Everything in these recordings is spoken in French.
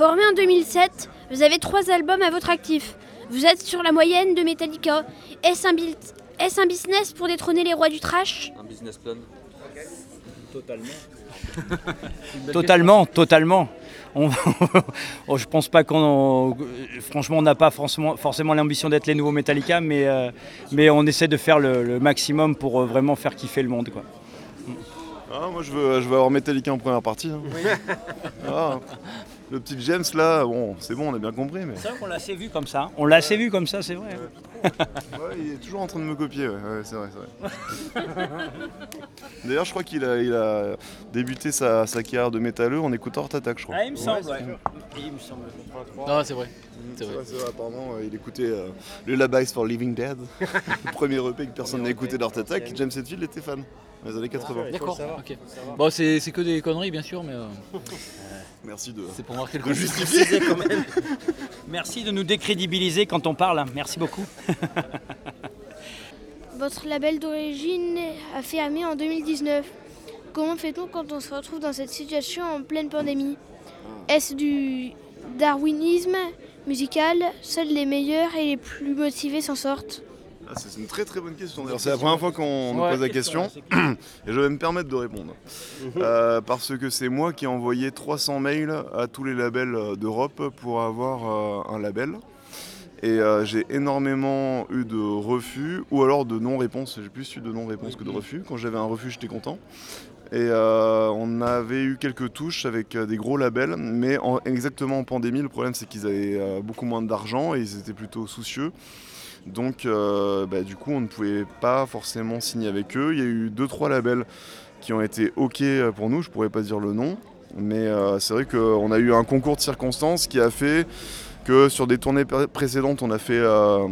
Formé en 2007, vous avez 3 albums à votre actif. Vous êtes sur la moyenne de Metallica. Est-ce un business pour détrôner les rois du thrash ? Un business plan. Totalement. Je pense pas franchement, on n'a pas forcément l'ambition d'être les nouveaux Metallica, mais on essaie de faire le maximum pour vraiment faire kiffer le monde, quoi. Moi je veux avoir Metallica en première partie. Hein. Oui. Le petit James là, bon, c'est bon, on a bien compris. Mais... C'est vrai qu'on l'a assez vu comme ça. On l'a assez vu comme ça, c'est vrai. Ouais, il est toujours en train de me copier, ouais, c'est vrai. D'ailleurs, je crois qu'il a débuté sa carrière de métalleux en écoutant Heart Attack, je crois. Ah, il me semble, ouais. Il me semble. Non, c'est vrai. C'est vrai, apparemment, il écoutait le Lullabies for Living Dead, le premier EP que personne n'a écouté d'Heart Attack. James Hetfield était fan dans les années 80. D'accord, ok. Bon, c'est que des conneries, bien sûr, mais... Merci de, c'est pour marquer le de justifier quand même. Merci de nous décrédibiliser quand on parle. Merci beaucoup. Votre label d'origine a fermé en 2019. Comment fait-on quand on se retrouve dans cette situation en pleine pandémie ? Est-ce du darwinisme musical ? Seuls les meilleurs et les plus motivés s'en sortent ? C'est une très très bonne question. C'est la première fois qu'on nous pose la question et je vais me permettre de répondre. Parce que c'est moi qui ai envoyé 300 mails à tous les labels d'Europe pour avoir un label. Et j'ai énormément eu de refus ou alors de non-réponse. J'ai plus eu de non-réponse que de refus. Quand j'avais un refus, j'étais content. Et on avait eu quelques touches avec des gros labels, mais exactement en pandémie, le problème c'est qu'ils avaient beaucoup moins d'argent et ils étaient plutôt soucieux. Donc du coup on ne pouvait pas forcément signer avec eux. Il y a eu 2-3 labels qui ont été OK pour nous, je ne pourrais pas dire le nom, mais c'est vrai qu'on a eu un concours de circonstances qui a fait que sur des tournées précédentes on a fait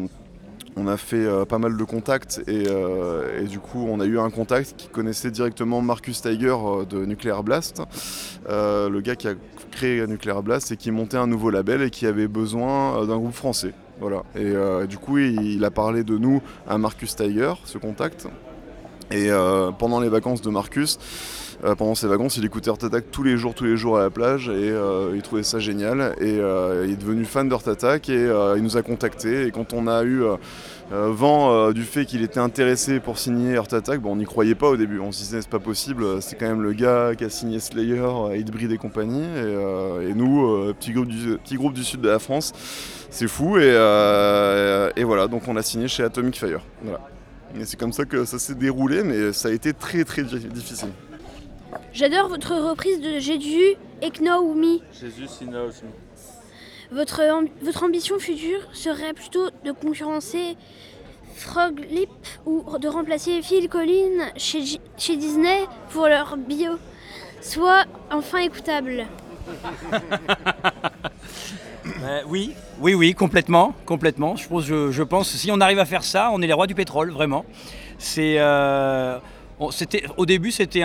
pas mal de contacts et du coup on a eu un contact qui connaissait directement Marcus Tiger de Nuclear Blast, le gars qui a créé Nuclear Blast et qui montait un nouveau label et qui avait besoin d'un groupe français. Voilà. Et du coup il a parlé de nous à Marcus Tiger, ce contact. Et pendant les vacances de Marcus, pendant ses vacances, il écoutait Heart Attack tous les jours à la plage et il trouvait ça génial. Et il est devenu fan d'Heart Attack et il nous a contactés. Et quand on a eu vent du fait qu'il était intéressé pour signer Heart Attack, on n'y croyait pas au début. On se disait c'est pas possible, c'est quand même le gars qui a signé Slayer, Hatebreed et compagnie. Et nous, petit groupe du sud de la France, c'est fou. Et voilà, donc on a signé chez Atomic Fire. Voilà. Et c'est comme ça que ça s'est déroulé, mais ça a été très très difficile. J'adore votre reprise de Jésus et Know Me. Jésus, he knows me. Votre ambition future serait plutôt de concurrencer Frog Lip ou de remplacer Phil Collins chez Disney pour leur bio. Soit enfin écoutable. Oui, complètement. Je pense si on arrive à faire ça, on est les rois du pétrole, vraiment. Au début, c'était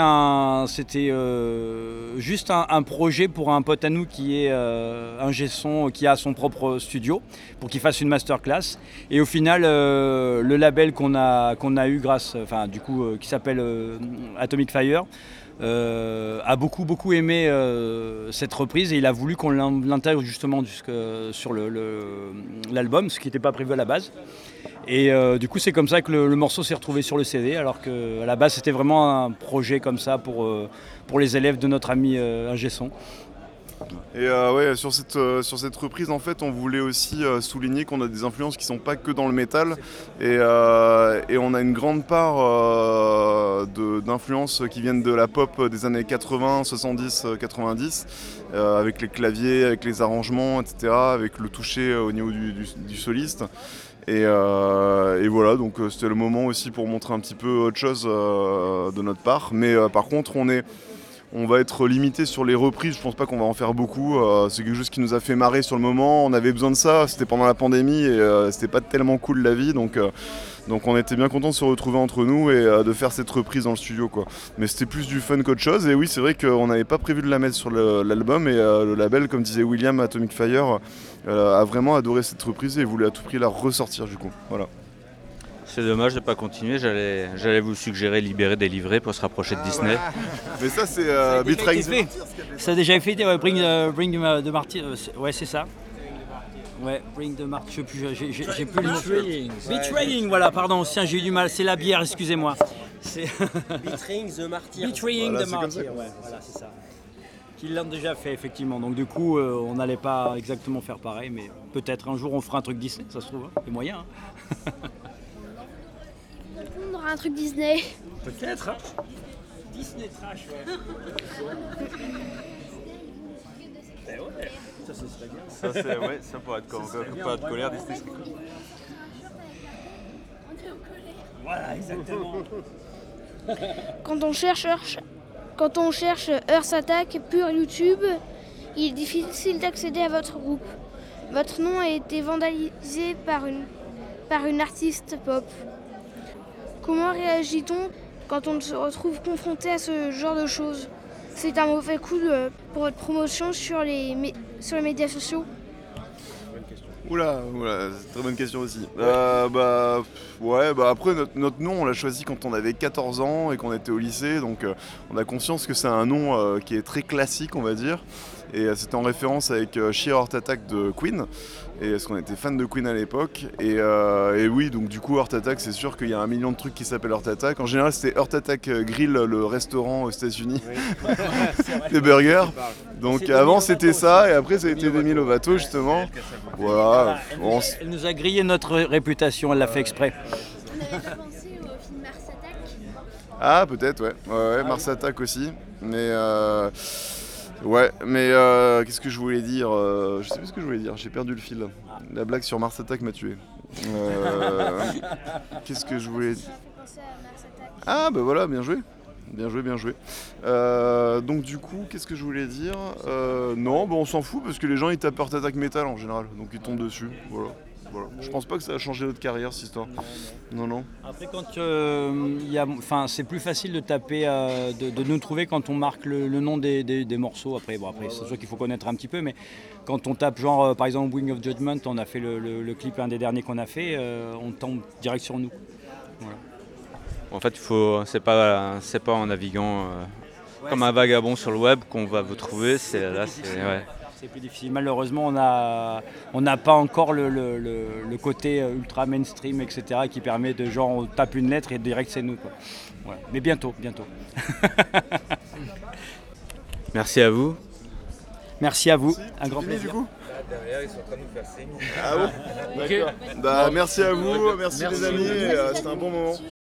juste un projet pour un pote à nous qui est ingé son, qui a son propre studio, pour qu'il fasse une masterclass. Et au final, le label qu'on a eu qui s'appelle Atomic Fire, a beaucoup aimé cette reprise et il a voulu qu'on l'intègre justement sur l'album, ce qui n'était pas prévu à la base. Et du coup c'est comme ça que le morceau s'est retrouvé sur le CD, alors qu'à la base c'était vraiment un projet comme ça pour les élèves de notre ami ingé son. Et sur cette reprise en fait on voulait aussi souligner qu'on a des influences qui sont pas que dans le métal et on a une grande part d'influences qui viennent de la pop des années 80, 70, 90 avec les claviers, avec les arrangements, etc., avec le toucher au niveau du soliste. Et voilà, donc c'était le moment aussi pour montrer un petit peu autre chose de notre part, mais par contre on va être limité sur les reprises, je pense pas qu'on va en faire beaucoup, c'est quelque chose qui nous a fait marrer sur le moment, on avait besoin de ça, c'était pendant la pandémie et c'était pas tellement cool la vie, donc on était bien contents de se retrouver entre nous et de faire cette reprise dans le studio, quoi. Mais c'était plus du fun qu'autre chose, et oui c'est vrai qu'on n'avait pas prévu de la mettre sur l'album, et le label, comme disait William, Atomic Fire, a vraiment adoré cette reprise et voulait à tout prix la ressortir du coup, voilà. C'est dommage de ne pas continuer. J'allais vous suggérer Libéré, Délivré pour se rapprocher de Disney. Voilà. Mais ça, c'est Betraying the Martyrs. Ça a déjà été fait, ouais, Bring the Martyr, ouais, c'est ça. Ouais, Bring the Martyr, je sais plus, j'ai plus le nom. Betraying, voilà, pardon, j'ai eu du mal, c'est la bière, excusez-moi. Betraying the Martyr. Betraying Voilà, the c'est comme ça Martyr, qu'on ouais, voilà, c'est ça. Qu'ils l'ont déjà fait, effectivement. Donc du coup, on n'allait pas exactement faire pareil, mais peut-être un jour on fera un truc Disney, ça se trouve, hein, les moyens. Hein. On aura un truc Disney. Peut-être, hein. Disney Trash, ouais. Ben ouais, ça serait bien. Ça pourrait être pas de colère, Disney. Voilà, exactement. Quand on cherche Earth Attack pur YouTube, il est difficile d'accéder à votre groupe. Votre nom a été vandalisé par une artiste pop. Comment réagit-on quand on se retrouve confronté à ce genre de choses? C'est un mauvais coup pour votre promotion sur les médias sociaux? Oula, c'est une très bonne question aussi. Après notre nom on l'a choisi quand on avait 14 ans et qu'on était au lycée, donc on a conscience que c'est un nom qui est très classique on va dire. Et c'était en référence avec Sheer Heart Attack de Queen, et parce qu'on était fan de Queen à l'époque. Et oui, donc du coup Heart Attack, c'est sûr qu'il y a un million de trucs qui s'appellent Heart Attack. En général c'était Heart Attack Grill, le restaurant aux États-Unis, des burgers. Donc avant c'était ça, et après ça a été Demi Lovato justement. Voilà. Elle nous a grillé notre réputation, elle l'a fait exprès. On n'avait pas pensé au film Mars Attack? Ah peut-être ouais, Mars Attack aussi. Mais qu'est-ce que je voulais dire je sais plus ce que je voulais dire, j'ai perdu le fil. La blague sur Mars Attack m'a tué. Qu'est-ce que je voulais dire? Ah bah voilà, bien joué. Bien joué. Donc du coup, qu'est-ce que je voulais dire? Non, on s'en fout parce que les gens ils tapent Heart Attack Metal en général, donc ils tombent dessus. Voilà. Je pense pas que ça a changé notre carrière cette histoire. Non. Après, quand c'est plus facile de taper, de nous trouver quand on marque le nom des morceaux. Après, c'est sûr qu'il faut connaître un petit peu, mais quand on tape genre par exemple Wing of Judgment, on a fait le clip, un des derniers qu'on a fait, on tombe direct sur nous. Voilà. En fait, c'est pas en naviguant comme un vagabond sur le web qu'on va vous trouver. C'est plus difficile. Malheureusement, on n'a pas encore le côté ultra mainstream, etc., qui permet de genre on tape une lettre et direct c'est nous, quoi. Voilà. Mais bientôt. Merci à vous. Merci à vous. Un grand Fini, plaisir. du coup Derrière, ils sont en train de nous faire signe. Ah bon. D'accord. Merci à vous, merci les amis, c'était un bon moment.